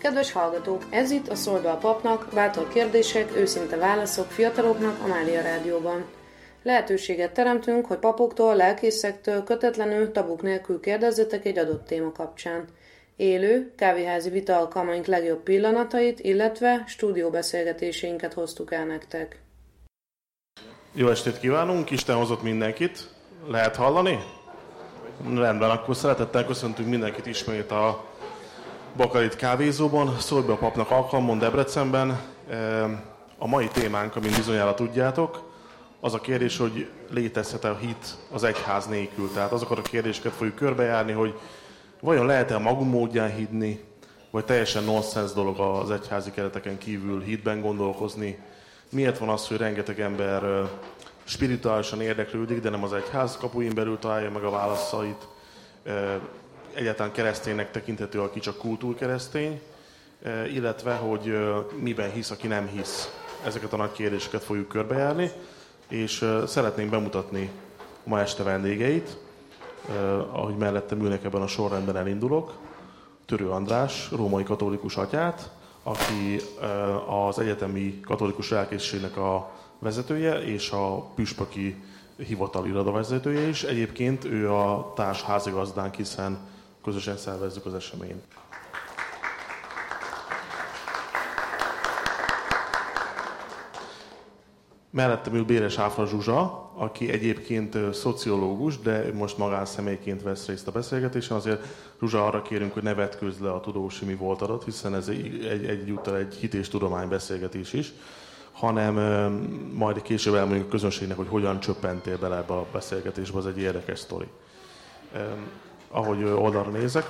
Kedves hallgatók, ez itt a Szóld be a papnak, bátor kérdések, őszinte válaszok fiataloknak a Mária Rádióban. Lehetőséget teremtünk, hogy papoktól, lelkészektől kötetlenül, tabuk nélkül kérdezzetek egy adott téma kapcsán. Élő, kávéházi vita alkalmaink legjobb pillanatait, illetve stúdióbeszélgetéseinket hoztuk el nektek. Jó estét kívánunk, Isten hozott mindenkit. Lehet hallani? Rendben, akkor szeretettel köszöntünk mindenkit ismét a Bakalit kávézóban, Szóld be a papnak alkalmon Debrecenben. A mai témánk, amint bizonyára tudjátok, az a kérdés, hogy létezhet-e a hit az egyház nélkül. Tehát azokat a kérdéseket fogjuk körbejárni, hogy vajon lehet-e a magunk módján hinni, vagy teljesen nonsens dolog az egyházi kereteken kívül hitben gondolkozni. Miért van az, hogy rengeteg ember spirituálisan érdeklődik, de nem az egyház kapuin belül találja meg a válaszait. Egyáltalán kereszténynek tekinthető, aki csak kultúrkeresztény, illetve, hogy miben hisz, aki nem hisz. Ezeket a nagy kérdéseket fogjuk körbejárni, és szeretnénk bemutatni ma este vendégeit. Ahogy mellettem ülnek, ebben a sorrendben elindulok. Törő András, római katolikus atyát, aki az egyetemi katolikus lelkészségnek a vezetője, és a püspöki hivatal irodavezetője is. Egyébként ő a társ házigazdánk, hiszen közösen szervezzük az eseményt. Mellettem ül Béres Áfra Zsuzsa, aki egyébként szociológus, de most magánszemélyként vesz részt a beszélgetésen. Azért Zsuzsa, arra kérünk, hogy ne vetkőzz le a tudósi mi voltadat, hiszen ez egyúttal egy hit és tudomány beszélgetés is, hanem majd később elmondjuk a közönségnek, hogy hogyan csöppentél bele ebbe a beszélgetésbe, az egy érdekes sztori. Ahogy oldalra nézek.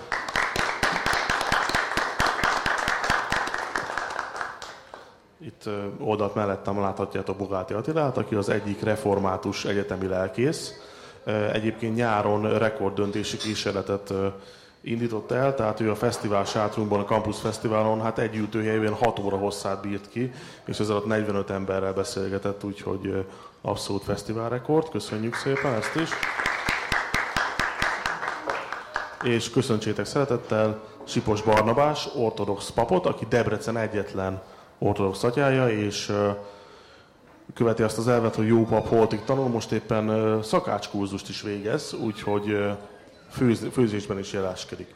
Itt oldalt mellettem láthatjátok Bogáti Attilát, aki az egyik református egyetemi lelkész. Egyébként nyáron rekorddöntési kísérletet indított el, tehát ő a fesztivál sátrunkban, a Campus Fesztiválon, hát egy ültőhelyben 6 óra hosszát bírt ki, és ez alatt 45 emberrel beszélgetett, úgyhogy abszolút fesztiválrekord. Köszönjük szépen ezt is. És köszöntsétek szeretettel Sipos Barnabás, ortodox papot, aki Debrecen egyetlen ortodox atyája, és követi azt az elvet, hogy jó pap holtig tanul, most éppen szakácskurzust is végez, úgyhogy főzésben is jeleskedik.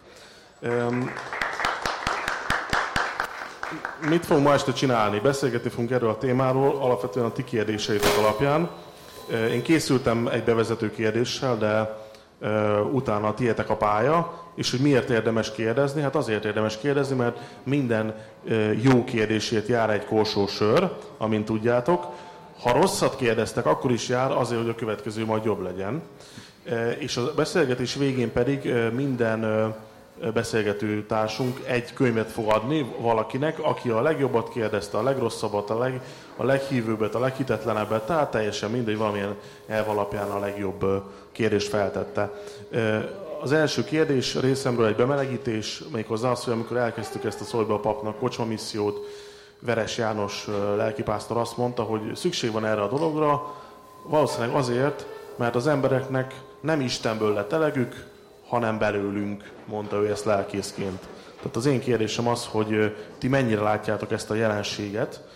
Mit fogunk ma este csinálni? Beszélgetni fogunk erről a témáról, alapvetően a ti kérdéseitek alapján. Én készültem egy bevezető kérdéssel, de utána tiétek a pálya, és hogy miért érdemes kérdezni? Hát azért érdemes kérdezni, mert minden jó kérdésért jár egy korsó sör, amint tudjátok. Ha rosszat kérdeztek, akkor is jár azért, hogy a következő majd jobb legyen. És a beszélgetés végén pedig minden beszélgető társunk egy könyvet fog adni valakinek, aki a legjobbat kérdezte, a legrosszabbat, a leghívőbbet, a leghitetlenebbet, tehát teljesen mindegy, valamilyen elv alapján a legjobb kérdést feltette. Az első kérdés részemről egy bemelegítés, méghozzá az, hogy amikor elkezdtük ezt a Szóld be a papnak kocsma missziót, Veres János lelkipásztor azt mondta, hogy szükség van erre a dologra, valószínűleg azért, mert az embereknek nem Istenből lett elegük, hanem belőlünk, mondta ő ezt lelkészként. Tehát az én kérdésem az, hogy ti mennyire látjátok ezt a jelenséget,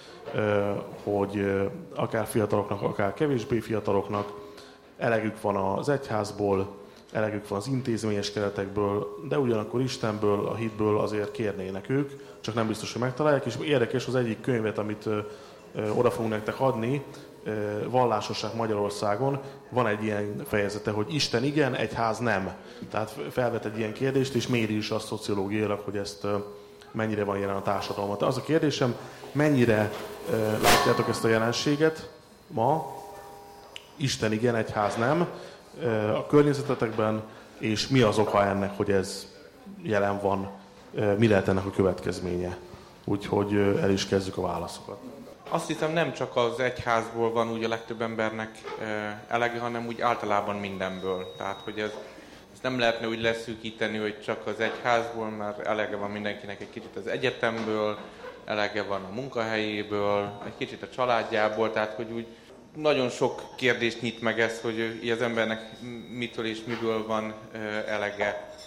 hogy akár fiataloknak, akár kevésbé fiataloknak elegük van az egyházból, elegük van az intézményes keretekből, de ugyanakkor Istenből, a hitből azért kérnének ők, csak nem biztos, hogy megtalálják, és érdekes az egyik könyvet, amit oda fogunk nektek adni, Vallásosság Magyarországon, van egy ilyen fejezete, hogy Isten igen, egyház nem. Tehát felvet egy ilyen kérdést, és méri is azt szociológiailag, hogy ezt mennyire van jelen a társadalmat. Az a kérdésem, mennyire látjátok ezt a jelenséget ma, Isten igen, egyház nem, a környezetetekben, és mi az oka ennek, hogy ez jelen van, mi lehet ennek a következménye. Úgyhogy el is kezdjük a válaszokat. Azt hiszem, nem csak az egyházból van úgy a legtöbb embernek elege, hanem úgy általában mindenből. Tehát, hogy ez nem lehetne úgy leszűkíteni, hogy csak az egyházból, mert elege van mindenkinek egy kicsit az egyetemről, elege van a munkahelyéből, egy kicsit a családjából, tehát, hogy úgy nagyon sok kérdést nyit meg ez, hogy az embernek mitől és miből van elege.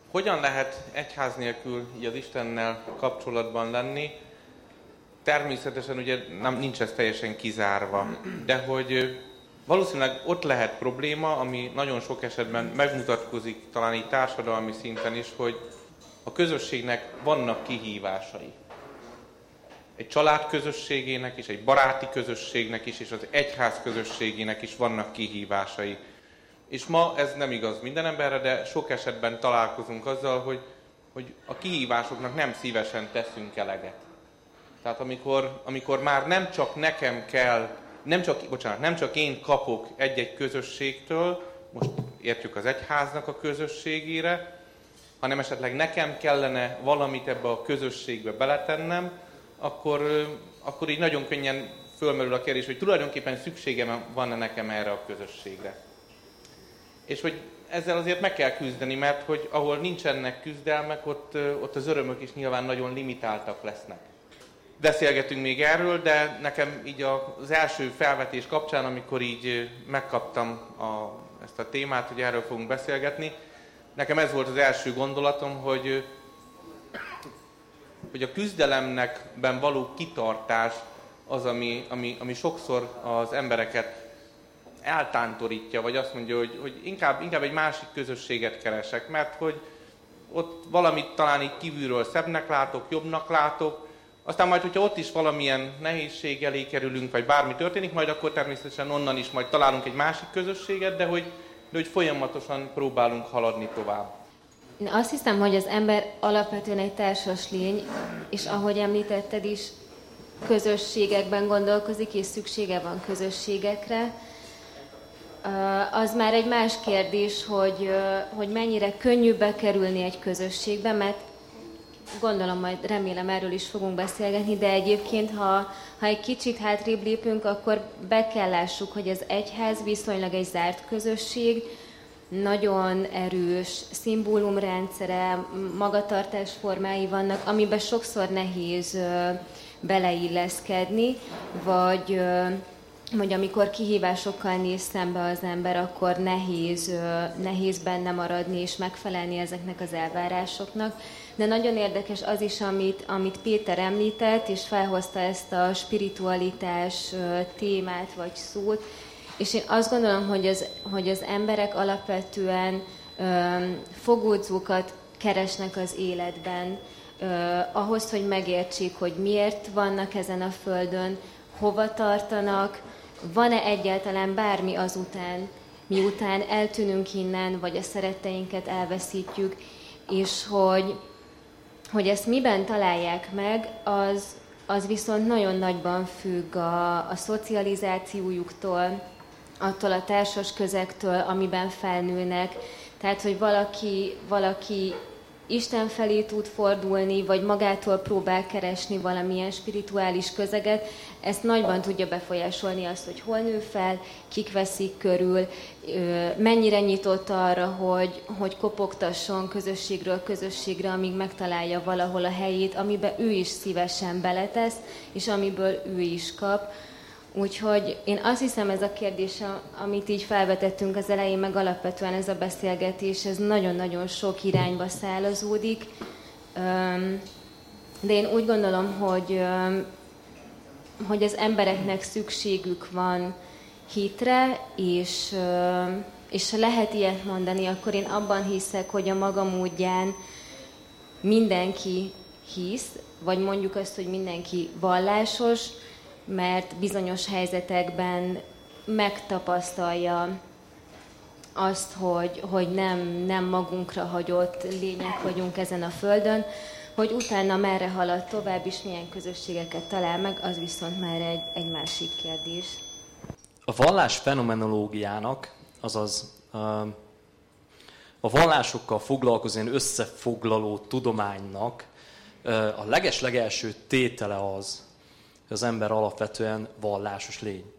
Hogyan lehet egyház nélkül így az Istennel kapcsolatban lenni? Természetesen ugye nincs ez teljesen kizárva, de hogy valószínűleg ott lehet probléma, ami nagyon sok esetben megmutatkozik talán így társadalmi szinten is, hogy a közösségnek vannak kihívásai. Egy család közösségének is, egy baráti közösségnek is, és az egyház közösségének is vannak kihívásai. És ma ez nem igaz minden emberre, de sok esetben találkozunk azzal, hogy a kihívásoknak nem szívesen teszünk eleget. Tehát amikor már nem csak nekem kell, nem csak én kapok egy-egy közösségtől, most értjük az egyháznak a közösségére, hanem esetleg nekem kellene valamit ebbe a közösségbe beletennem, akkor így nagyon könnyen fölmerül a kérdés, hogy tulajdonképpen szükségem van-e nekem erre a közösségre. És hogy ezzel azért meg kell küzdeni, mert hogy ahol nincsenek küzdelmek, ott az örömök is nyilván nagyon limitáltak lesznek. Beszélgetünk még erről, de nekem így az első felvetés kapcsán, amikor így megkaptam ezt a témát, hogy erről fogunk beszélgetni, nekem ez volt az első gondolatom, hogy a küzdelemben való kitartás az, ami sokszor az embereket eltántorítja, vagy azt mondja, hogy inkább egy másik közösséget keresek, mert hogy ott valamit talán így kívülről szebbnek látok, jobbnak látok, aztán majd, hogyha ott is valamilyen nehézség elé kerülünk, vagy bármi történik, majd akkor természetesen onnan is majd találunk egy másik közösséget, de hogy folyamatosan próbálunk haladni tovább. Én azt hiszem, hogy az ember alapvetően egy társas lény, és ahogy említetted is, közösségekben gondolkozik, és szüksége van közösségekre. Az már egy más kérdés, hogy mennyire könnyű bekerülni egy közösségbe, mert gondolom, majd remélem erről is fogunk beszélgetni, de egyébként, ha egy kicsit hátrébb lépünk, akkor be kell lássuk, hogy az egyház viszonylag egy zárt közösség, nagyon erős szimbólumrendszere, magatartásformái vannak, amiben sokszor nehéz beleilleszkedni, vagy amikor kihívásokkal néz szembe az ember, akkor nehéz benne maradni és megfelelni ezeknek az elvárásoknak. De nagyon érdekes az is, amit Péter említett, és felhozta ezt a spiritualitás témát vagy szót, és én azt gondolom, hogy az emberek alapvetően fogódzókat keresnek az életben, ahhoz, hogy megértsék, hogy miért vannak ezen a földön, hova tartanak, van-e egyáltalán bármi azután, miután eltűnünk innen, vagy a szeretteinket elveszítjük, és hogy ezt miben találják meg, az viszont nagyon nagyban függ a szocializációjuktól, attól a társas közegtől, amiben felnőnek. Tehát, hogy valaki Isten felé tud fordulni, vagy magától próbál keresni valamilyen spirituális közeget, ezt nagyban tudja befolyásolni azt, hogy hol nő fel, kik veszik körül, mennyire nyitott arra, hogy kopogtasson közösségről közösségre, amíg megtalálja valahol a helyét, amiben ő is szívesen beletesz, és amiből ő is kap. Úgyhogy én azt hiszem, ez a kérdés, amit így felvetettünk az elején, meg alapvetően ez a beszélgetés, ez nagyon-nagyon sok irányba szálazódik. De én úgy gondolom, hogy az embereknek szükségük van hitre, és ha lehet ilyet mondani, akkor én abban hiszek, hogy a maga módján mindenki hisz, vagy mondjuk azt, hogy mindenki vallásos, mert bizonyos helyzetekben megtapasztalja azt, hogy nem magunkra hagyott lények vagyunk ezen a földön, hogy utána merre halad tovább, és milyen közösségeket talál meg, az viszont már egy másik kérdés. A vallás fenomenológiának, azaz a vallásokkal foglalkozó összefoglaló tudománynak a legeslegelső tétele az, hogy az ember alapvetően vallásos lény.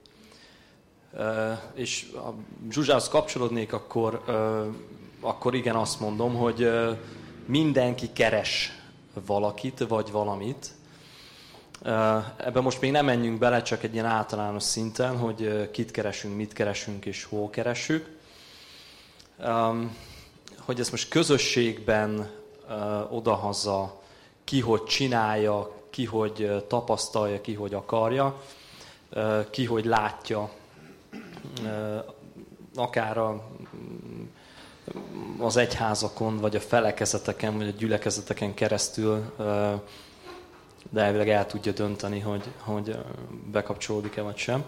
És ha Zsuzsához kapcsolódnék, akkor igen, azt mondom, hogy mindenki keres valakit vagy valamit. Ebben most még nem menjünk bele, csak egy ilyen általános szinten, hogy kit keresünk, mit keresünk és hol keressük. hogy ezt most közösségben odahaza, ki hogy csinálja, ki hogy tapasztalja, ki hogy akarja, ki hogy látja, akár az egyházakon, vagy a felekezeteken, vagy a gyülekezeteken keresztül, de elvileg el tudja dönteni, hogy bekapcsolódik-e vagy sem.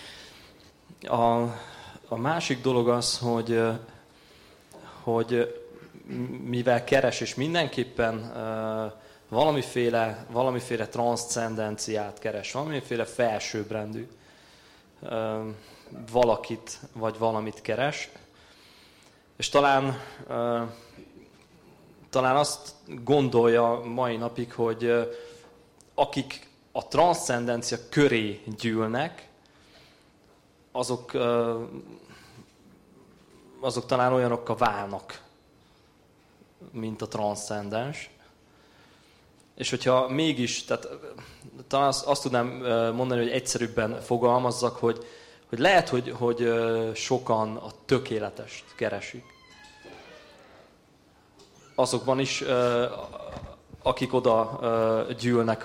A másik dolog az, hogy mivel keres, és mindenképpen valamiféle transzcendenciát keres, valamiféle felsőbbrendű valakit vagy valamit keres, és talán azt gondolja mai napig, hogy akik a transzcendencia köré gyűlnek, azok talán olyanokká válnak, mint a transzcendens. És hogyha mégis, tehát talán azt tudnám mondani, hogy egyszerűbben fogalmazzak, hogy lehet, hogy sokan a tökéletest keresik. Azokban is, akik oda gyűlnek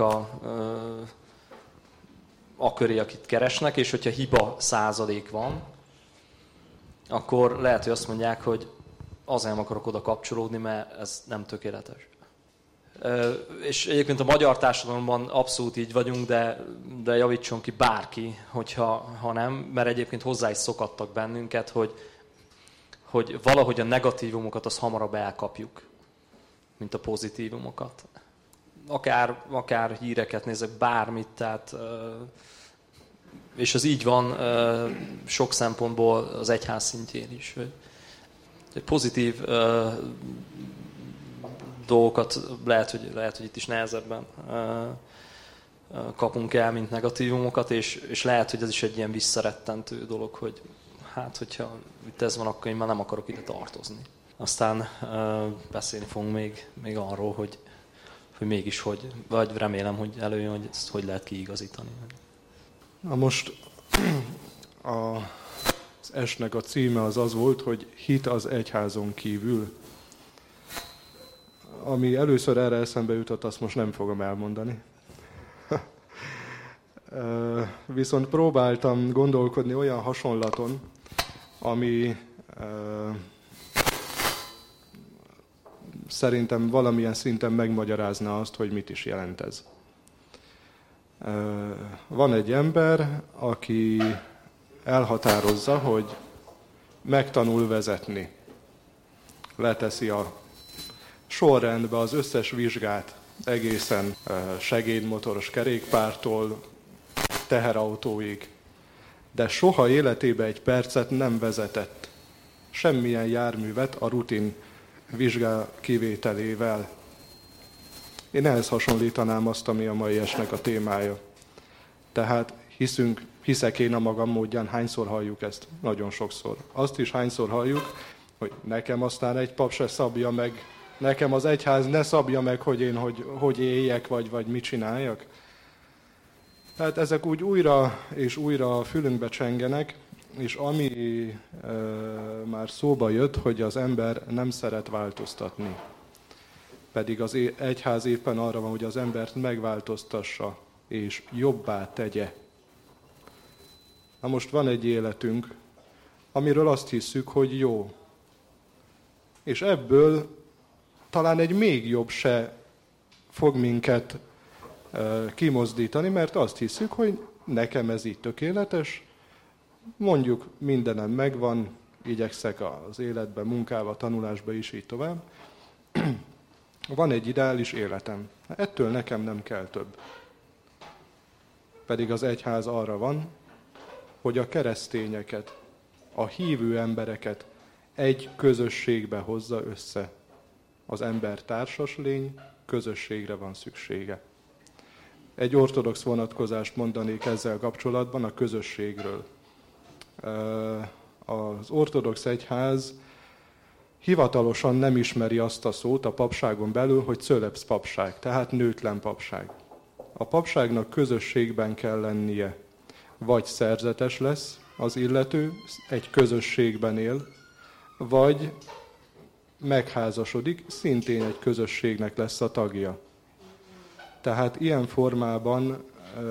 a köré, akit keresnek, és hogyha hiba százalék van, akkor lehet, hogy azt mondják, hogy azért nem akarok oda kapcsolódni, mert ez nem tökéletes. És egyébként a magyar társadalomban abszolút így vagyunk, de javítson ki bárki, ha nem, mert egyébként hozzá is szokattak bennünket, hogy valahogy a negatívumokat az hamarabb elkapjuk, mint a pozitívumokat. Akár híreket nézek, bármit, tehát, és az így van sok szempontból az egyház szintjén is. Hogy pozitív dolgokat lehet, hogy itt is nehezebben kapunk el, mint negatívumokat, és lehet, hogy ez is egy ilyen visszarettentő dolog, hogy hát, hogyha itt ez van, akkor én már nem akarok ide tartozni. Aztán beszélni fogunk még arról, hogy mégis vagy remélem, hogy előjön, hogy ezt hogy lehet kiigazítani. Na most az esnek a címe az volt, hogy hit az egyházon kívül. Ami először erre eszembe jutott, azt most nem fogom elmondani. Viszont próbáltam gondolkodni olyan hasonlaton, ami szerintem valamilyen szinten megmagyarázna azt, hogy mit is jelent ez. Van egy ember, aki elhatározza, hogy megtanul vezetni. Leteszi a sorrendbe az összes vizsgát, egészen segédmotoros kerékpártól teherautóig, de soha életében egy percet nem vezetett semmilyen járművet a rutin vizsgá kivételével. Én ehhez hasonlítanám azt, ami a mai esnek a témája. Tehát hiszek én a magam módján, hányszor halljuk ezt? Nagyon sokszor. Azt is hányszor halljuk, hogy nekem aztán egy pap se szabja meg, nekem az egyház ne szabja meg, hogy én hogy éljek, vagy mit csináljak. Tehát ezek úgy újra és újra a fülünkbe csengenek, és ami már szóba jött, hogy az ember nem szeret változtatni. Pedig az egyház éppen arra van, hogy az embert megváltoztassa, és jobbá tegye. Na most van egy életünk, amiről azt hiszük, hogy jó. És ebből talán egy még jobb se fog minket kimozdítani, mert azt hiszük, hogy nekem ez így tökéletes, mondjuk mindenem megvan, igyekszek az életben, munkával, tanulásban is így tovább. Van egy ideális életem. Ettől nekem nem kell több. Pedig az egyház arra van, hogy a keresztényeket, a hívő embereket egy közösségbe hozza össze. Az ember társas lény, közösségre van szüksége. Egy ortodox vonatkozást mondanék ezzel kapcsolatban a közösségről. Az ortodox egyház hivatalosan nem ismeri azt a szót a papságon belül, hogy cölebsz papság, tehát nőtlen papság. A papságnak közösségben kell lennie. Vagy szerzetes lesz az illető, egy közösségben él, vagy megházasodik, szintén egy közösségnek lesz a tagja. Tehát ilyen formában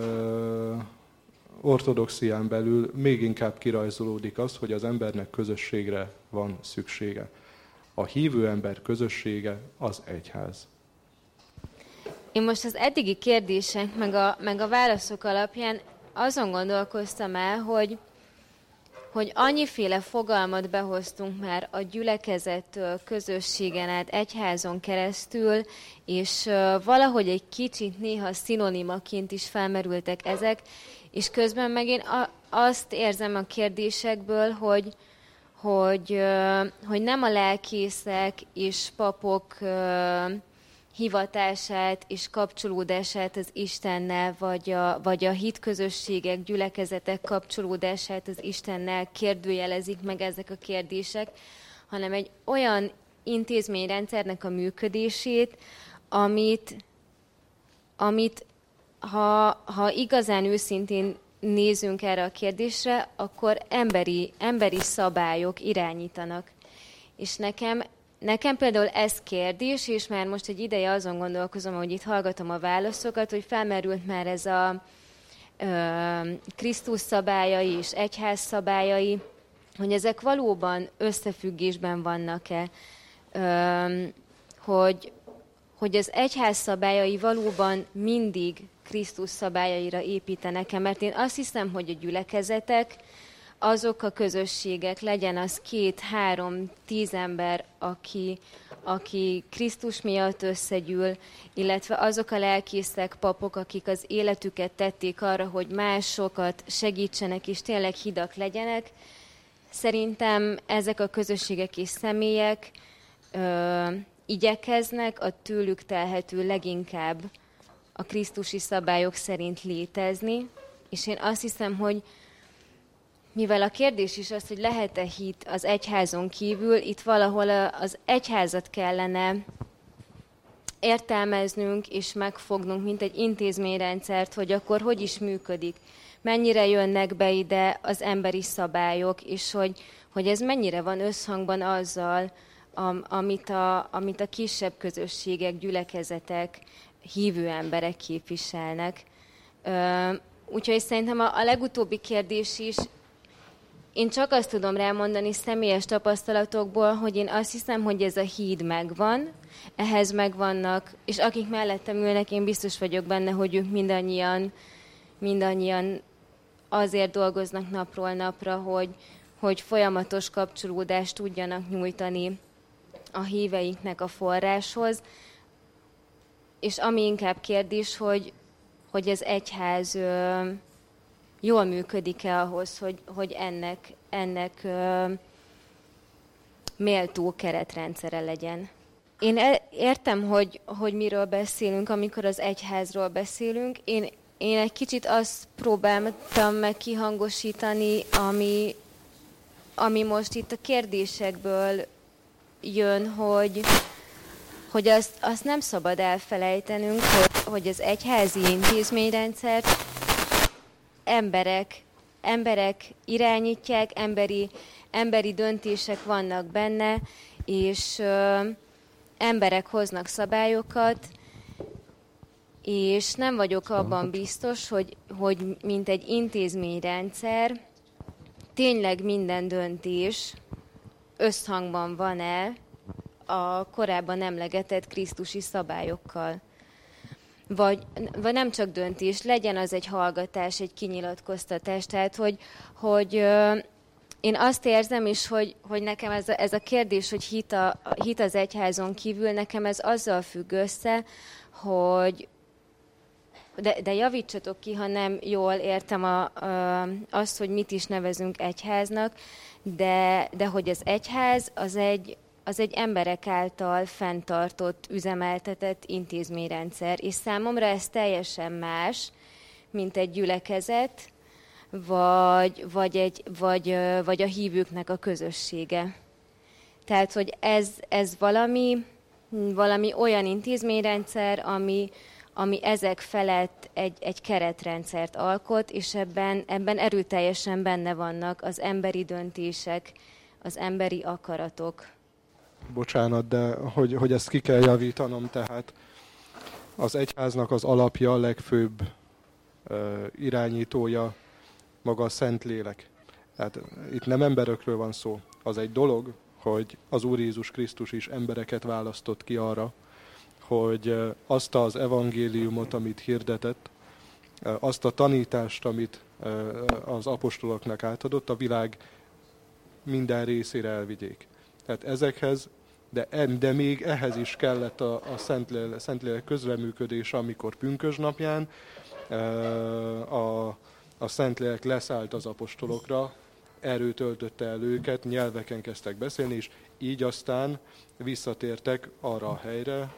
ortodoxián belül még inkább kirajzolódik az, hogy az embernek közösségre van szüksége. A hívő ember közössége az egyház. Én most az eddigi kérdések, meg a válaszok alapján azon gondolkoztam el, hogy annyiféle fogalmat behoztunk már a gyülekezettől, közösségen át, egyházon keresztül, és valahogy egy kicsit néha szinonimaként is felmerültek ezek, és közben meg én azt érzem a kérdésekből, hogy nem a lelkészek és papok hivatását és kapcsolódását az Istennel, vagy a hitközösségek, gyülekezetek kapcsolódását az Istennel kérdőjelezik meg ezek a kérdések, hanem egy olyan intézményrendszernek a működését, amit ha igazán őszintén nézünk erre a kérdésre, akkor emberi szabályok irányítanak. És nekem például ez kérdés, és már most egy ideje azon gondolkozom, hogy itt hallgatom a válaszokat, hogy felmerült már ez a Krisztus szabályai és egyház szabályai, hogy ezek valóban összefüggésben vannak-e, hogy az egyház szabályai valóban mindig Krisztus szabályaira építenek-e, mert én azt hiszem, hogy a gyülekezetek, azok a közösségek, legyen az 2, 3, 10 ember, aki Krisztus miatt összegyűl, illetve azok a lelkészek, papok, akik az életüket tették arra, hogy másokat segítsenek és tényleg hidak legyenek. Szerintem ezek a közösségek és személyek igyekeznek a tőlük telhető leginkább a krisztusi szabályok szerint létezni, és én azt hiszem, hogy mivel a kérdés is az, hogy lehet-e hit az egyházon kívül, itt valahol az egyházat kellene értelmeznünk és megfognunk, mint egy intézményrendszert, hogy akkor hogy is működik, mennyire jönnek be ide az emberi szabályok, és hogy ez mennyire van összhangban azzal, amit a kisebb közösségek, gyülekezetek, hívő emberek képviselnek. Úgyhogy szerintem a legutóbbi kérdés is, én csak azt tudom rámondani személyes tapasztalatokból, hogy én azt hiszem, hogy ez a híd megvan, ehhez megvannak, és akik mellettem ülnek, én biztos vagyok benne, hogy ők mindannyian azért dolgoznak napról napra, hogy folyamatos kapcsolódást tudjanak nyújtani a híveiknek a forráshoz. És ami inkább kérdés, hogy az egyház jól működik-e ahhoz, hogy ennek méltó keretrendszere legyen. Én értem, hogy miről beszélünk, amikor az egyházról beszélünk. Én egy kicsit azt próbáltam meg kihangosítani, ami most itt a kérdésekből jön, hogy azt nem szabad elfelejtenünk, hogy az egyházi intézményrendszert emberek irányítják, emberi döntések vannak benne, és emberek hoznak szabályokat, és nem vagyok abban biztos, hogy mint egy intézményrendszer, tényleg minden döntés összhangban van-e a korábban emlegetett krisztusi szabályokkal. Vagy nem csak döntés, legyen az egy hallgatás, egy kinyilatkoztatás. Tehát, hogy én azt érzem is, hogy nekem ez a kérdés, hogy hit az egyházon kívül, nekem ez azzal függ össze, hogy de javítsatok ki, ha nem jól értem azt, hogy mit is nevezünk egyháznak, de hogy az egyház az egy emberek által fenntartott, üzemeltetett intézményrendszer, és számomra ez teljesen más, mint egy gyülekezet, vagy a hívőknek a közössége. Tehát, hogy ez valami olyan intézményrendszer, ami ezek felett egy keretrendszert alkot, és ebben erőteljesen benne vannak az emberi döntések, az emberi akaratok. bocsánat, de hogy ezt ki kell javítanom, tehát az egyháznak az alapja, a legfőbb irányítója maga a Szentlélek. Tehát itt nem emberekről van szó. Az egy dolog, hogy az Úr Jézus Krisztus is embereket választott ki arra, hogy azt az evangéliumot, amit hirdetett, azt a tanítást, amit az apostoloknak átadott, a világ minden részére elvigyék. Tehát ezekhez, de még ehhez is kellett a Szentlélek közreműködése, amikor pünkösdnapján a Szentlélek leszállt az apostolokra, erőt öltötte el őket, nyelveken kezdtek beszélni, és így aztán visszatértek arra a helyre,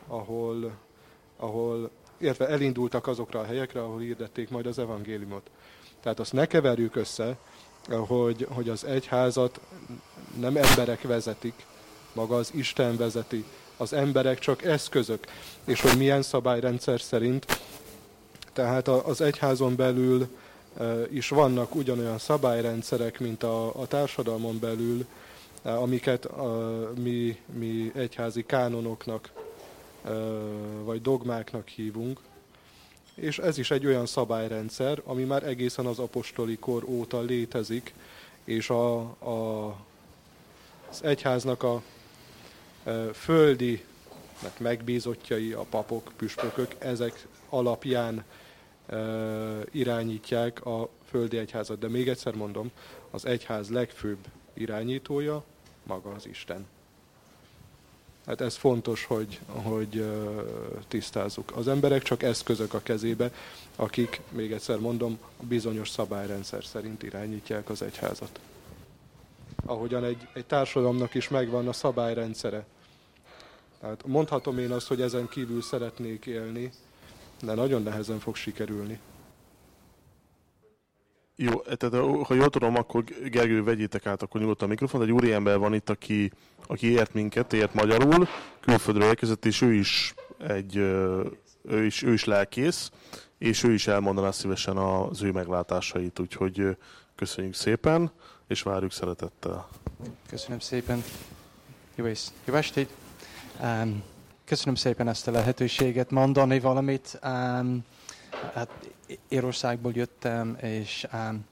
illetve elindultak azokra a helyekre, ahol hirdették majd az evangéliumot. Tehát azt ne keverjük össze, hogy az egyházat nem emberek vezetik, maga az Isten vezeti, az emberek csak eszközök, és hogy milyen szabályrendszer szerint. Tehát az egyházon belül is vannak ugyanolyan szabályrendszerek, mint a társadalmon belül, amiket mi egyházi kánonoknak vagy dogmáknak hívunk. És ez is egy olyan szabályrendszer, ami már egészen az apostoli kor óta létezik, és az egyháznak a földi megbízottjai, a papok, püspökök, ezek alapján irányítják a földi egyházat. De még egyszer mondom, az egyház legfőbb irányítója maga az Isten. Hát ez fontos, hogy tisztázzuk. Az emberek csak eszközök a kezébe, akik, még egyszer mondom, bizonyos szabályrendszer szerint irányítják az egyházat. Ahogyan egy társadalomnak is megvan a szabályrendszere. Tehát mondhatom én azt, hogy ezen kívül szeretnék élni, de nagyon nehezen fog sikerülni. Jó, tehát ha jól tudom, akkor Gergő, vegyétek át akkor nyugodtan a mikrofont. Egy úriember van itt, aki ért minket, ért magyarul, külföldről érkezett, és ő is lelkész, és ő is elmondaná szívesen az ő meglátásait, úgyhogy köszönjük szépen, és várjuk szeretettel. Köszönöm szépen. Jó estét! Köszönöm szépen ezt a lehetőséget mondani valamit. Hát Írországból jöttem, és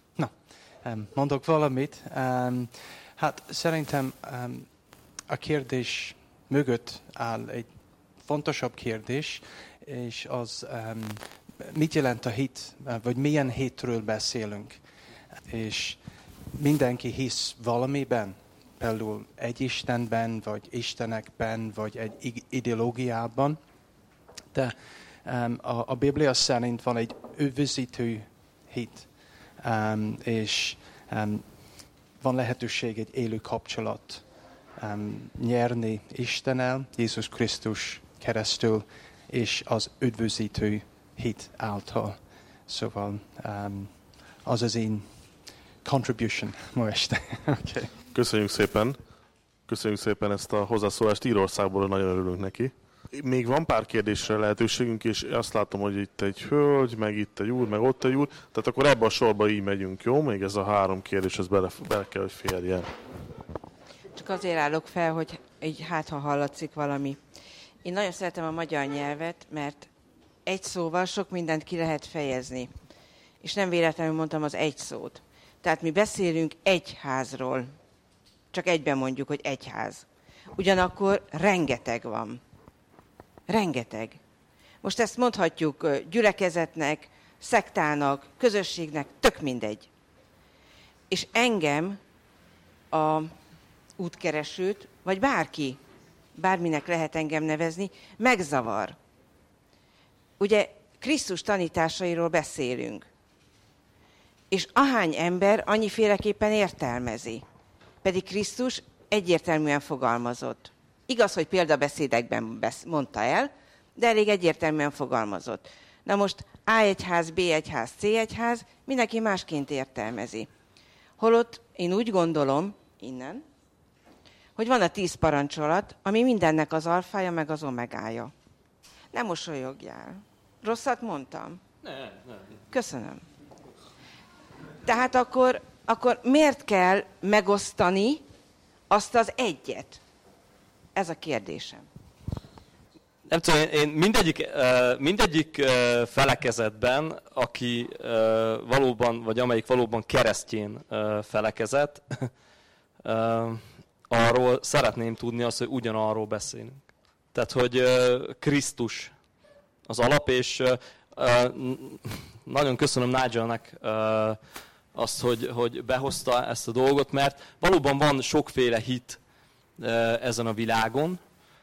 mondok valamit. Hát szerintem a kérdés mögött áll egy fontosabb kérdés, és az mit jelent a hit, vagy milyen hitről beszélünk. És mindenki hisz valamiben, például egy Istenben, vagy istenekben, vagy egy ideológiában, de a Biblia szerint van egy üdvözítő hit, és van lehetőség egy élő kapcsolat nyerni Istennel, Jézus Krisztus keresztül, és az üdvözítő hit által. Szóval az az én contribution ma este. Okay. Köszönjük szépen ezt a hozzászólást. Írországból nagyon örülünk neki. Még van pár kérdésre lehetőségünk, és azt látom, hogy itt egy hölgy, meg itt egy úr, meg ott egy úr. Tehát akkor ebbe a sorba így megyünk, jó? Még ez a 3 kérdés, ez bele kell, hogy férjen. Csak azért állok fel, hogy így ha hallatszik valami. Én nagyon szeretem a magyar nyelvet, mert egy szóval sok mindent ki lehet fejezni. És nem véletlenül mondtam az egy szót. Tehát mi beszélünk egyházról. Csak egyben mondjuk, hogy egyház. Ugyanakkor rengeteg van. Rengeteg. Most ezt mondhatjuk gyülekezetnek, szektának, közösségnek, tök mindegy. És engem, a útkeresőt, vagy bárki, bárminek lehet engem nevezni, megzavar. Ugye Krisztus tanításairól beszélünk. És ahány ember annyiféleképpen értelmezi. Pedig Krisztus egyértelműen fogalmazott. Igaz, hogy példabeszédekben mondta el, de elég egyértelműen fogalmazott. Na most A egyház, B egyház, C egyház, mindenki másként értelmezi. Holott én úgy gondolom, innen, hogy van a 10 parancsolat, ami mindennek az alfája, meg az omegája. Ne mosolyogjál. Rosszat mondtam? Nem. Köszönöm. Tehát akkor miért kell megosztani azt az egyet? Ez a kérdésem. Nem tudom, én mindegyik felekezetben, aki valóban, vagy amelyik valóban keresztjén felekezet, arról szeretném tudni azt, hogy ugyanarról beszélünk. Tehát, hogy Krisztus az alap, és nagyon köszönöm Nigelnek azt, hogy behozta ezt a dolgot, mert valóban van sokféle hit ezen a világon,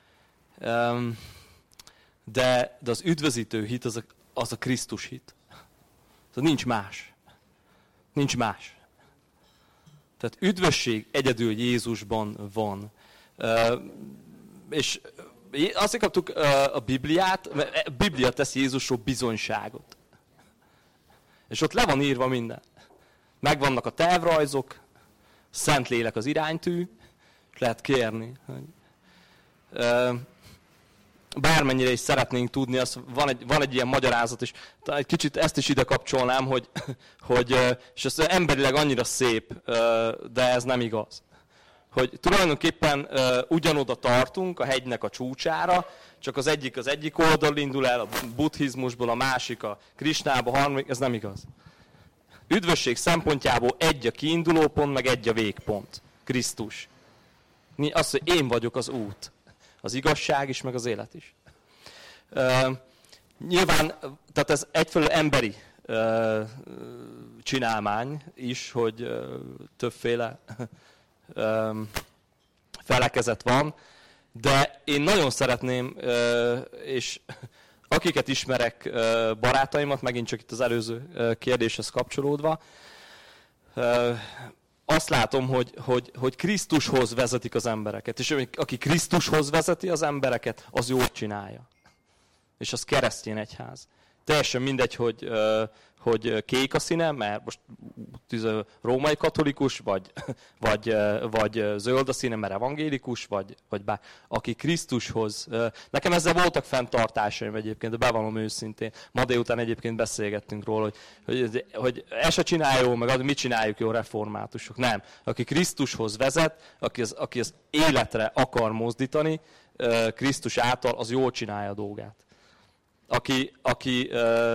de az üdvözítő hit az a Krisztus hit. Tehát nincs más. Nincs más. Tehát üdvösség egyedül Jézusban van. És azt kaptuk a Bibliát, mert a Biblia tesz Jézusról bizonyságot. És ott le van írva minden. Megvannak a tervrajzok, Szentlélek az iránytű, és lehet kérni. Bármennyire is szeretnénk tudni, van egy ilyen magyarázat, és egy kicsit ezt is ide kapcsolnám, hogy és ez emberileg annyira szép, de ez nem igaz. Hogy tulajdonképpen ugyanoda tartunk a hegynek a csúcsára, csak az egyik oldal indul el, a buddhizmusból, a másik a Krisnába, a harmadik, ez nem igaz. Üdvösség szempontjából egy a kiinduló pont, meg egy a végpont. Krisztus. Az, hogy én vagyok az út. Az igazság is, meg az élet is. Nyilván, tehát ez egyfelől emberi csinálmány is, hogy többféle felekezet van, de én nagyon szeretném, és akiket ismerek, barátaimat, megint csak itt az előző kérdéshez kapcsolódva, azt látom, hogy Krisztushoz vezetik az embereket. És aki Krisztushoz vezeti az embereket, az jól csinálja. És az keresztény egyház. Teljesen mindegy, hogy kék a színe, mert most római katolikus, vagy zöld a színe, mert evangélikus, vagy bár. Aki Krisztushoz... Nekem ezzel voltak fenntartásaim egyébként, de bevallom őszintén. Ma délután egyébként beszélgettünk róla, hogy ezt se csinálja jó, meg mit csináljuk jó reformátusok. Nem. Aki Krisztushoz vezet, aki az életre akar mozdítani, Krisztus által, az jól csinálja a dolgát. Aki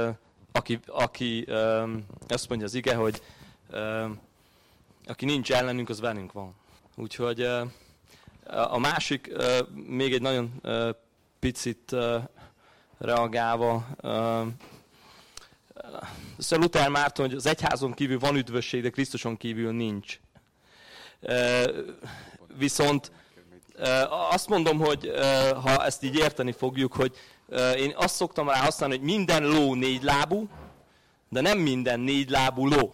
azt mondja az ige, hogy aki nincs ellenünk, az velünk van. Úgyhogy a másik, még egy nagyon picit reagálva, Luther Márton, hogy az egyházon kívül van üdvösség, de Krisztuson kívül nincs. Viszont azt mondom, hogy ha ezt így érteni fogjuk, hogy én azt szoktam rá használni, hogy minden ló négylábú, de nem minden négylábú ló.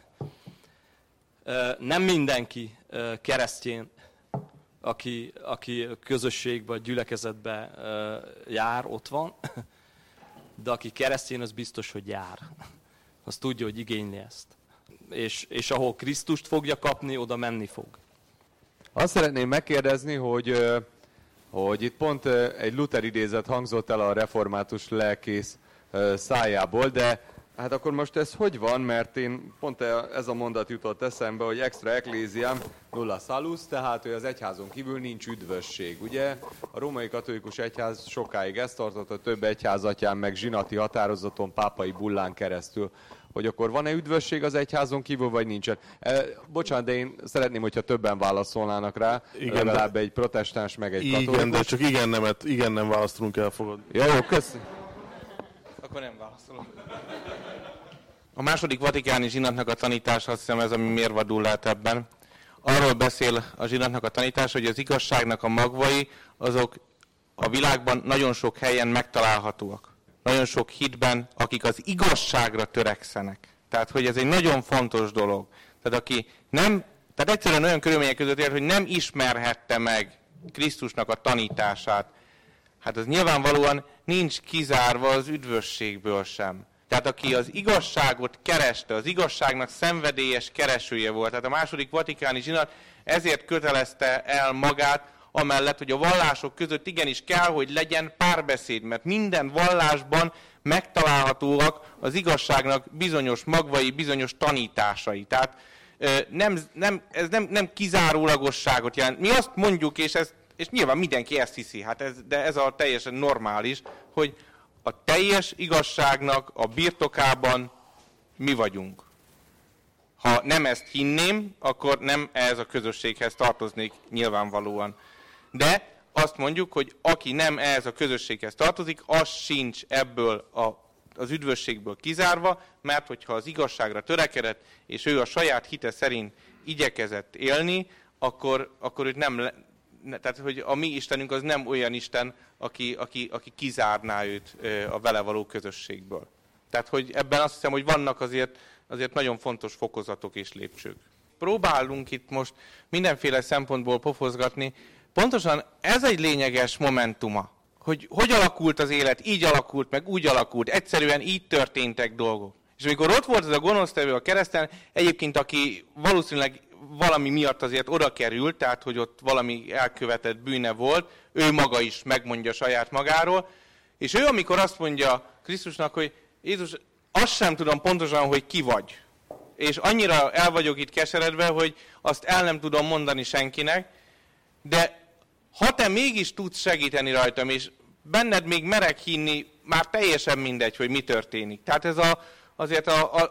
Nem mindenki keresztény, aki közösségben, gyülekezetben jár, ott van, de aki keresztény, az biztos, hogy jár. Az tudja, hogy igényli ezt. És ahol Krisztust fogja kapni, oda menni fog. Azt szeretném megkérdezni, hogy itt pont egy Luther idézet hangzott el a református lelkész szájából, de hát akkor most ez hogy van, mert én pont ez a mondat jutott eszembe, hogy extra ecclesiam nulla salus, tehát hogy az egyházon kívül nincs üdvösség. Ugye a római katolikus egyház sokáig ezt tartotta, több egyházatján meg zsinati határozaton, pápai bullán keresztül, hogy akkor van-e üdvösség az egyházon kívül, vagy nincsen. Bocsánat, de én szeretném, hogyha többen válaszolnának rá, igen, legalább egy protestáns, meg egy katolikus. Igen, de csak igen nem választolunk, elfogadni. Ja, jó, köszönöm. Akkor nem válaszolom. A második vatikáni zsinatnak a tanítása, azt hiszem ez, ami mérvadul lehet ebben. Arról beszél a zsinatnak a tanítása, hogy az igazságnak a magvai, azok a világban nagyon sok helyen megtalálhatóak. Nagyon sok hitben, akik az igazságra törekszenek. Tehát, hogy ez egy nagyon fontos dolog. Tehát, tehát egyszerűen olyan körülmények között él, hogy nem ismerhette meg Krisztusnak a tanítását. Hát az nyilvánvalóan nincs kizárva az üdvösségből sem. Tehát aki az igazságot kereste, az igazságnak szenvedélyes keresője volt. Tehát a második vatikáni zsinat ezért kötelezte el magát, amellett, hogy a vallások között igenis kell, hogy legyen párbeszéd, mert minden vallásban megtalálhatóak az igazságnak bizonyos magvai, bizonyos tanításai. Tehát ez nem kizárólagosságot jelent. Mi azt mondjuk, és és nyilván mindenki ezt hiszi, de ez a teljesen normális, hogy a teljes igazságnak a birtokában mi vagyunk. Ha nem ezt hinném, akkor nem ehhez a közösséghez tartoznék nyilvánvalóan. De azt mondjuk, hogy aki nem ehhez a közösséghez tartozik, az sincs ebből az üdvösségből kizárva, mert hogyha az igazságra törekedett, és ő a saját hite szerint igyekezett élni, akkor őt nem... Tehát, hogy a mi Istenünk az nem olyan Isten, aki kizárná őt a vele való közösségből. Tehát, hogy ebben azt hiszem, hogy vannak azért nagyon fontos fokozatok és lépcsők. Próbálunk itt most mindenféle szempontból pofozgatni. Pontosan ez egy lényeges momentuma, hogy alakult az élet, így alakult, meg úgy alakult, egyszerűen így történtek dolgok. És amikor ott volt ez a gonosztevő a kereszten, egyébként aki valószínűleg valami miatt azért oda került, tehát hogy ott valami elkövetett bűne volt, ő maga is megmondja saját magáról, és ő amikor azt mondja Krisztusnak, hogy Jézus, azt sem tudom pontosan, hogy ki vagy. És annyira el vagyok itt keseredve, hogy azt el nem tudom mondani senkinek, de ha te mégis tudsz segíteni rajtam, és benned még merek hinni, már teljesen mindegy, hogy mi történik. Tehát ez azért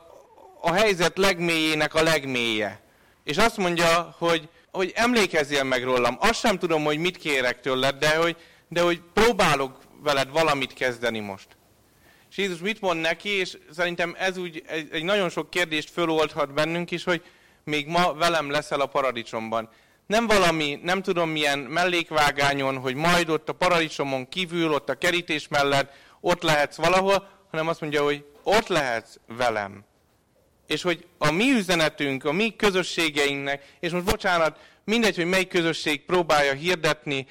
a helyzet legmélyének a legmélye. És azt mondja, hogy emlékezzél meg rólam. Azt sem tudom, hogy mit kérek tőled, de hogy próbálok veled valamit kezdeni most. És Jézus mit mond neki, és szerintem ez úgy egy nagyon sok kérdést föloldhat bennünk is, hogy még ma velem leszel a paradicsomban. Nem valami, nem tudom milyen mellékvágányon, hogy majd ott a paradicsomon kívül, ott a kerítés mellett, ott lehetsz valahol, hanem azt mondja, hogy ott lehetsz velem. És hogy a mi üzenetünk, a mi közösségeinknek, és most bocsánat, mindegy, hogy melyik közösség próbálja hirdetni,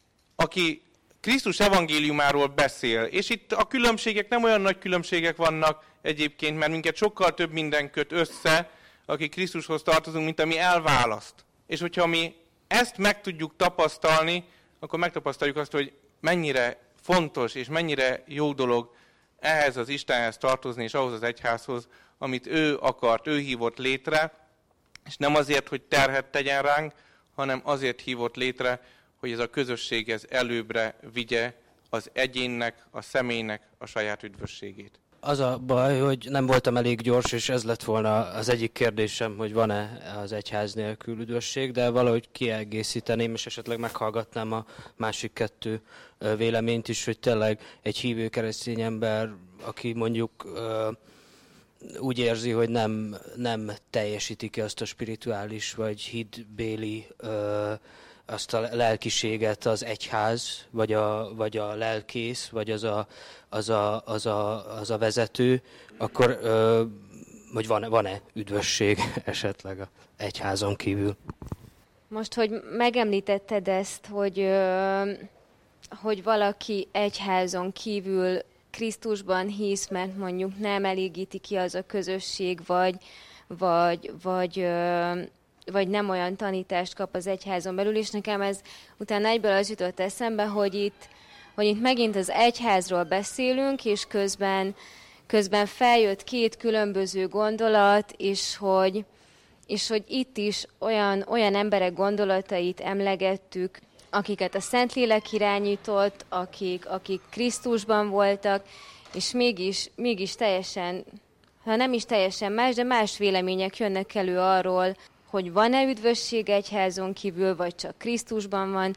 aki Krisztus evangéliumáról beszél. És itt a különbségek nem olyan nagy különbségek vannak egyébként, mert minket sokkal több minden köt össze, aki Krisztushoz tartozunk, mint ami elválaszt. És hogyha mi ezt meg tudjuk tapasztalni, akkor megtapasztaljuk azt, hogy mennyire fontos és mennyire jó dolog ehhez az Istenhez tartozni, és ahhoz az egyházhoz, amit ő akart, ő hívott létre, és nem azért, hogy terhet tegyen ránk, hanem azért hívott létre, hogy ez a közösség ez előbbre vigye az egyénnek, a személynek a saját üdvösségét. Az a baj, hogy nem voltam elég gyors, és ez lett volna az egyik kérdésem, hogy van-e az egyház nélkül üdvösség, de valahogy kiegészíteném, és esetleg meghallgatnám a másik kettő véleményt is, hogy tényleg egy hívő keresztény ember, aki mondjuk úgy érzi, hogy nem teljesíti ki azt a spirituális vagy hitbéli azt a lelkiséget az egyház, vagy a lelkész, vagy az a vezető, akkor hogy van-e üdvösség esetleg az egyházon kívül? Most, hogy megemlítetted ezt, hogy valaki egyházon kívül Krisztusban hisz, mert mondjuk nem elégíti ki az a közösség, vagy nem olyan tanítást kap az egyházon belül, és nekem ez utána egyből az jutott eszembe, hogy itt megint az egyházról beszélünk, és közben feljött két különböző gondolat, és hogy itt is olyan emberek gondolatait emlegettük, akiket a Szentlélek irányított, akik Krisztusban voltak, és mégis teljesen, ha nem is teljesen más, de más vélemények jönnek elő arról, hogy van-e üdvösség egyházon kívül, vagy csak Krisztusban van,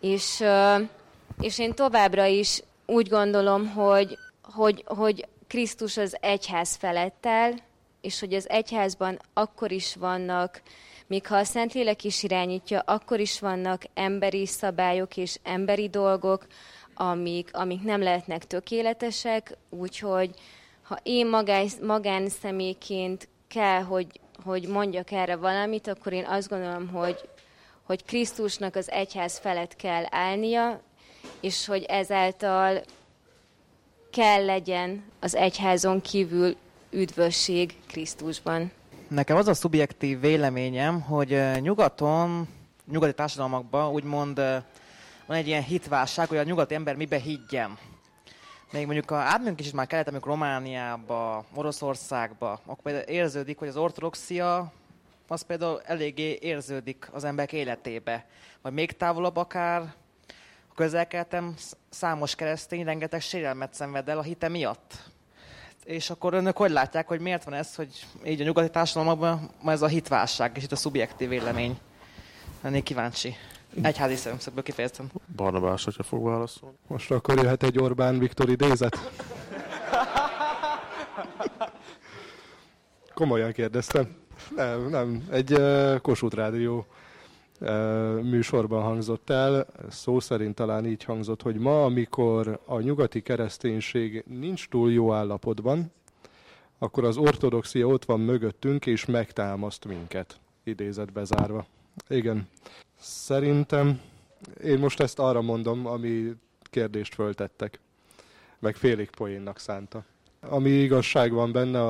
és én továbbra is úgy gondolom, hogy Krisztus az egyház felett áll, és hogy az egyházban akkor is vannak, még ha a Szentlélek is irányítja, akkor is vannak emberi szabályok és emberi dolgok, amik nem lehetnek tökéletesek, úgyhogy ha én magánszemélyként kell, hogy mondjak erre valamit, akkor én azt gondolom, hogy Krisztusnak az egyház felett kell állnia, és hogy ezáltal kell legyen az egyházon kívül üdvösség Krisztusban. Nekem az a szubjektív véleményem, hogy nyugati társadalmakban úgymond van egy ilyen hitválság, hogy a nyugati ember mibe higgyen. Még mondjuk átmegyünk kicsit már keleten, amikor Romániába, Oroszországba, akkor például érződik, hogy az ortodoxia az például eléggé érződik az emberek életébe. Vagy még távolabb akár Közel-Keleten számos keresztény rengeteg sérelmet szenved el a hite miatt. És akkor önök hogy látják, hogy miért van ez, hogy így a nyugati társadalomban ma ez a hitválság, és itt a szubjektív vélemény? Lennék kíváncsi. Egyházi szemszögből kifejeztem. Barnabás, hogyha fog válaszolni. Most akkor jöhet egy Orbán Viktor idézet? Komolyan kérdeztem. Nem. Egy Kossuth Rádió műsorban hangzott el, szó szerint talán így hangzott, hogy ma, amikor a nyugati kereszténység nincs túl jó állapotban, akkor az ortodoxia ott van mögöttünk, és megtámaszt minket. Idézet bezárva. Igen. Szerintem én most ezt arra mondom, ami kérdést föltettek, meg félig poénnak szánta. Ami igazság van benne,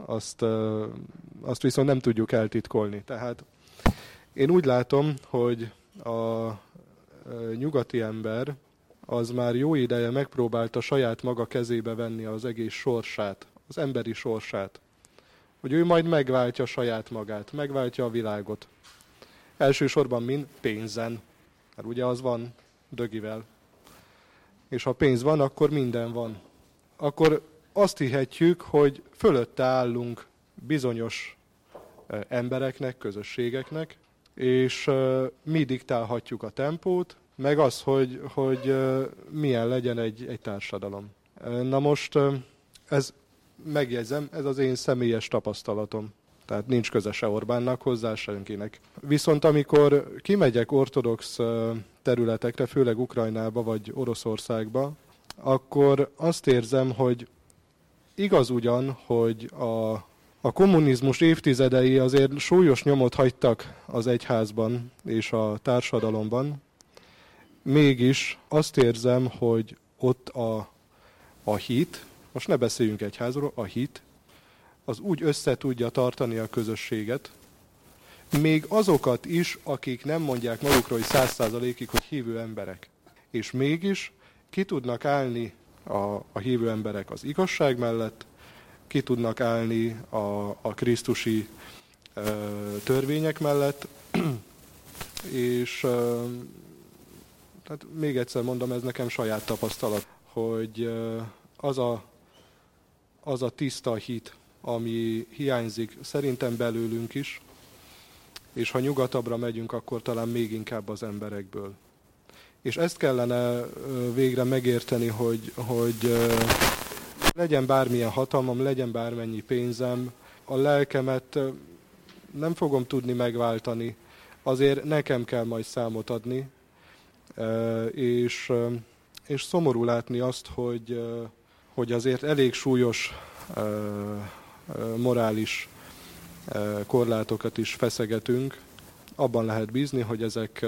azt viszont nem tudjuk eltitkolni. Tehát én úgy látom, hogy a nyugati ember az már jó ideje megpróbálta saját maga kezébe venni az egész sorsát, az emberi sorsát. Hogy ő majd megváltja saját magát, megváltja a világot. Elsősorban mind? Pénzen. Mert ugye az van dögivel. És ha pénz van, akkor minden van. Akkor azt hihetjük, hogy fölötte állunk bizonyos embereknek, közösségeknek, és mi diktálhatjuk a tempót, meg az, hogy milyen legyen egy társadalom. Na most, ez megjegyzem, ez az én személyes tapasztalatom. Tehát nincs köze se Orbánnak hozzá, senkinek. Viszont amikor kimegyek ortodox területekre, főleg Ukrajnába vagy Oroszországba, akkor azt érzem, hogy igaz ugyan, hogy a kommunizmus évtizedei azért súlyos nyomot hagytak az egyházban és a társadalomban, mégis azt érzem, hogy ott a hit, most ne beszéljünk egyházról, a hit, az úgy össze tudja tartani a közösséget, még azokat is, akik nem mondják magukról, hogy 100%-ig, hogy hívő emberek. És mégis ki tudnak állni a hívő emberek az igazság mellett, ki tudnak állni a krisztusi törvények mellett, és tehát még egyszer mondom, ez nekem saját tapasztalat, hogy az a tiszta hit, ami hiányzik szerintem belőlünk is, és ha nyugatabbra megyünk, akkor talán még inkább az emberekből. És ezt kellene végre megérteni, hogy legyen bármilyen hatalmam, legyen bármennyi pénzem, a lelkemet nem fogom tudni megváltani, azért nekem kell majd számot adni, és szomorú látni azt, hogy azért elég súlyos morális korlátokat is feszegetünk. Abban lehet bízni, hogy ezek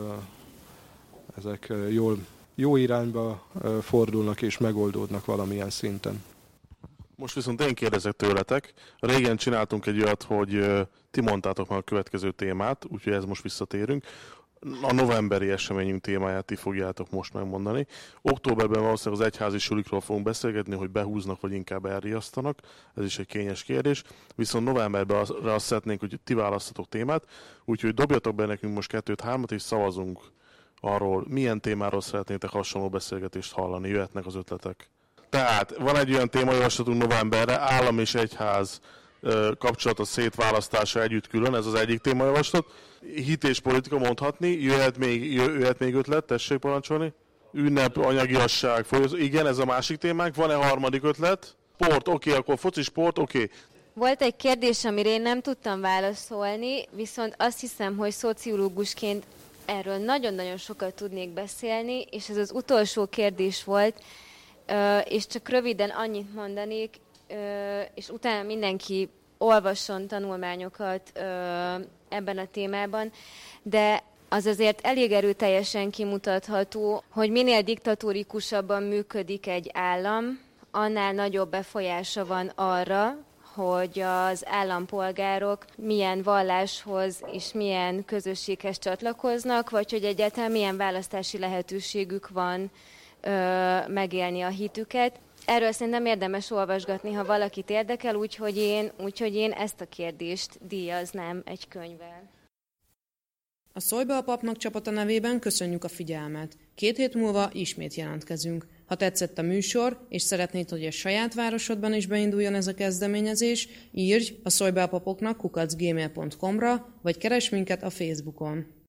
jó irányba fordulnak és megoldódnak valamilyen szinten. Most viszont én kérdezek tőletek. Régen csináltunk egy olyat, hogy ti mondtátok meg a következő témát, úgyhogy ez most visszatérünk. A novemberi eseményünk témáját ti fogjátok most megmondani. Októberben valószínűleg az egyházi sulikról fogunk beszélgetni, hogy behúznak, vagy inkább elriasztanak. Ez is egy kényes kérdés. Viszont novemberben azt szeretnénk, hogy ti választatok témát. Úgyhogy dobjatok be nekünk most 2-3-at, és szavazunk arról, milyen témáról szeretnétek hasonló beszélgetést hallani. Jöhetnek az ötletek. Tehát van egy olyan témajavaslatunk novemberre, állam és egyház kapcsolatos szétválasztása együtt külön, ez az egyik témajavaslat. Hit és politika mondhatni, jöhet még ötlet, tessék parancsolni. Ünnep, anyagiasság, igen, ez a másik témánk. Van-e harmadik ötlet? Sport, oké, akkor foci, sport, oké. Volt egy kérdés, amire én nem tudtam válaszolni, viszont azt hiszem, hogy szociológusként erről nagyon-nagyon sokat tudnék beszélni, és ez az utolsó kérdés volt, és csak röviden annyit mondanék, és utána mindenki olvasson tanulmányokat ebben a témában, de az azért elég erőteljesen kimutatható, hogy minél diktatórikusabban működik egy állam, annál nagyobb befolyása van arra, hogy az állampolgárok milyen valláshoz és milyen közösséghez csatlakoznak, vagy hogy egyáltalán milyen választási lehetőségük van megélni a hitüket. Erről szerintem érdemes olvasgatni, ha valakit érdekel, úgyhogy én ezt a kérdést díjaznám egy könyvvel. A Szólj be a papnak csapata nevében köszönjük a figyelmet. 2 hét múlva ismét jelentkezünk. Ha tetszett a műsor, és szeretnéd, hogy a saját városodban is beinduljon ez a kezdeményezés, írj a szojbeapapoknak @gmail.com-ra, vagy keresd minket a Facebookon.